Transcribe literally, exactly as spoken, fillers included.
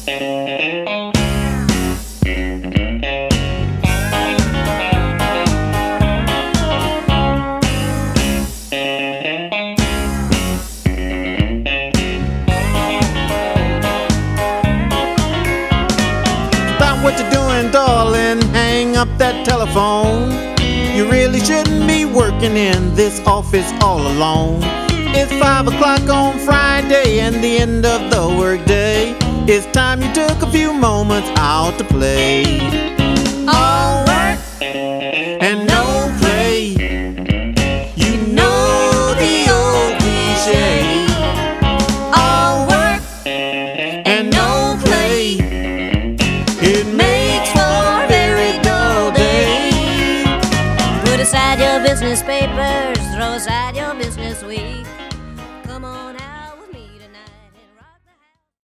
Stop what you're doing, darling, hang up that telephone. You really shouldn't be working in this office all alone. It's five o'clock on Friday and the end of the workday. It's time you took a few moments out to play. All work and no play. You know the old cliche. All work and no play. It makes for a very dull day. Put aside your business papers